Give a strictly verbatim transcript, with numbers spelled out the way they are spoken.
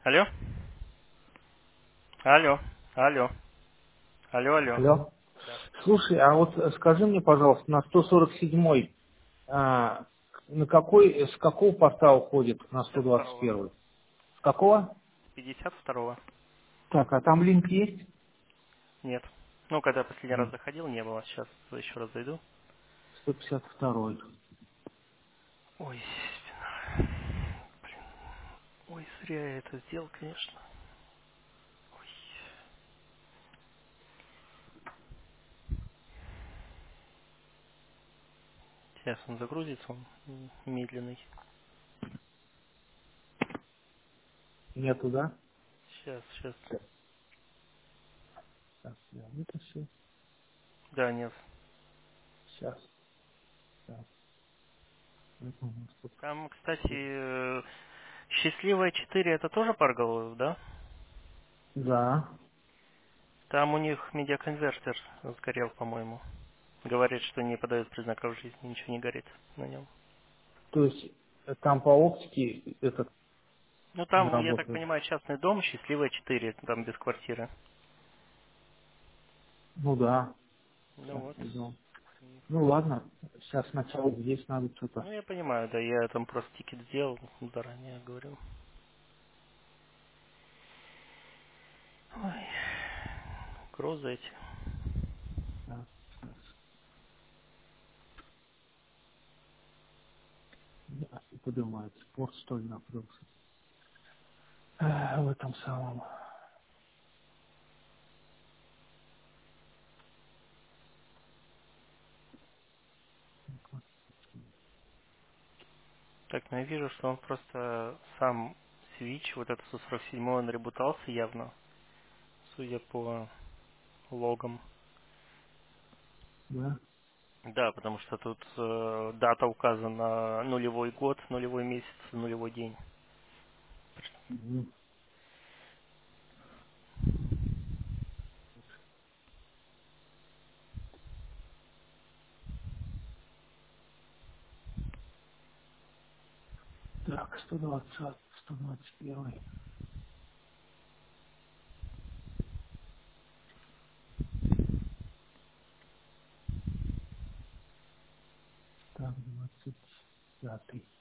Алло? Алло, алло, алло, алло. Алло. Да. Слушай, а вот э, скажи мне, пожалуйста, на сто сорок седьмой, а, на какой, э, с какого порта уходит на сто пятьдесят двадцать второго. первый? С какого? пятьдесят второго. Так, а там линк есть? Нет. Ну, когда я последний раз Нет. заходил, не было. Сейчас еще раз зайду. сто пятьдесят второй. Ой, ой, зря я это сделал, конечно. Ой. Сейчас он загрузится, он м, медленный. Нету, да? Сейчас, сейчас. Сейчас, так, я вытащу. Да, нет. Сейчас. Так, это у нас тут. Там, кстати, э, счастливая четыре это тоже пара голов, да? Да. Там у них медиаконвертер сгорел, по-моему. Говорит, что не подает признаков жизни, ничего не горит на нем. То есть э, там по оптике этот Ну не там, я так работает. понимаю, частный дом, счастливая четыре, там без квартиры. Ну да. Ну Сейчас вот. идем. Ну ладно, сейчас сначала здесь надо что-то. Ну я понимаю, да, я там просто тикет сделал, заранее говорю. Ой, грозы эти. Так, сейчас. Да, и поднимается. Порт, что ли, накрылся. Э, В этом самом. Так, ну я вижу, что он просто сам свич, вот этот сто сорок семь, он ребутался явно, судя по логам. Да? Да, потому что тут э, дата указана нулевой год, нулевой месяц, нулевой день. Мгм. Так, сто двадцать, сто двадцать один. Так, двадцать пятый.